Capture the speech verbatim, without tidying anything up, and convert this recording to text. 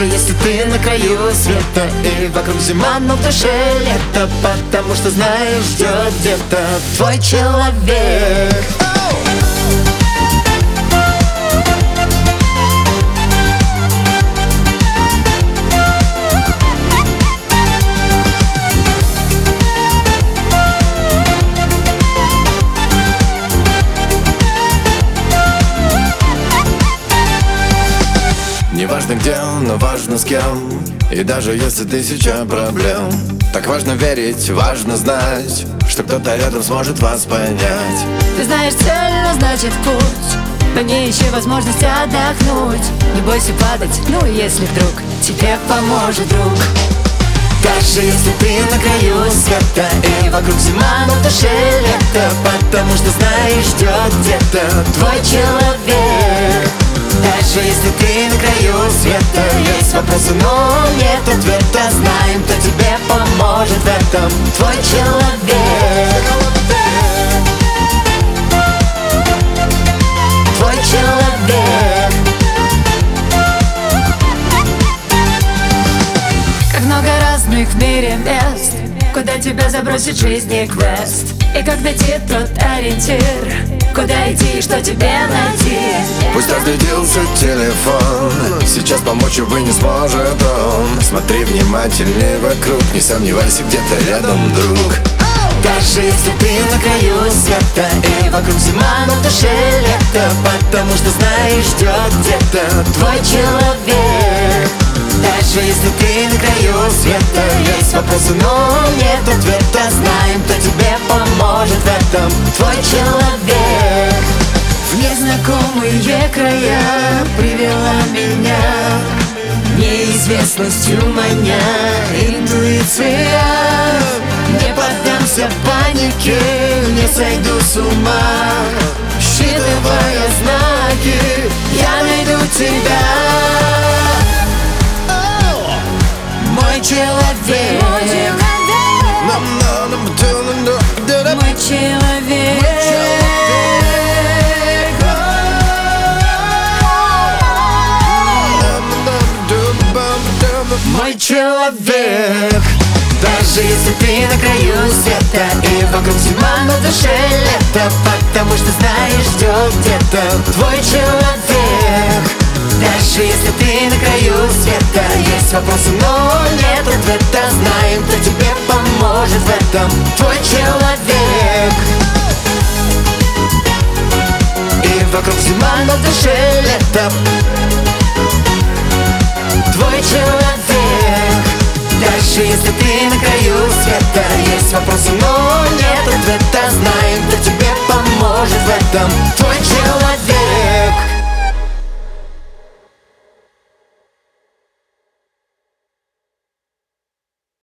Даже если ты на краю света и вокруг зима, но в душе лето, потому что знаешь, ждет где-то твой человек. Не важно где, но важно с кем. И даже если тысяча проблем, так важно верить, важно знать, что кто-то рядом сможет вас понять. Ты знаешь цель, но значит путь, на ней ищи возможность отдохнуть. Не бойся падать, ну если вдруг тебе поможет друг. Даже если ты на краю света и вокруг зима, но в душе лето, потому что знаешь, ждет где-то твой человек. Даже если ты на краю света, есть вопросы, но нет ответа, знаем, кто тебе поможет в этом твой человек. Твой человек. Как много разных в мире мест, куда тебя забросит жизни квест. И как найти тот ориентир, куда идти и что тебе найти. Пусть разрядился телефон, сейчас помочь, увы, не сможет он. Смотри внимательнее вокруг, не сомневайся, где-то рядом друг. Даже если ты на краю света и вокруг зима, но в душе лето, потому что знаешь, ждет где-то твой человек. Даже если ты на краю света, есть вопросы, но нет ответа, знаем, кто тебе поможет в этом твой человек. В незнакомые края привела меня неизвестностью маня интуиция. Не поддамся панике, не сойду с ума. Считывая знаки, я найду тебя. Мой человек, мой человек, мой человек, мой человек. Даже если ты на краю света и вокруг зима, но в душе лето, потому что знаешь, ждет где-то твой человек. Даже если ты на краю света, есть вопросы, но нет ответа, знаем, кто тебе поможет в этом твой человек. И вокруг зима, но в душе лето, твой человек. Даже если ты на краю света, есть вопросы, но нет ответа, знаем, кто тебе поможет в этом твой человек.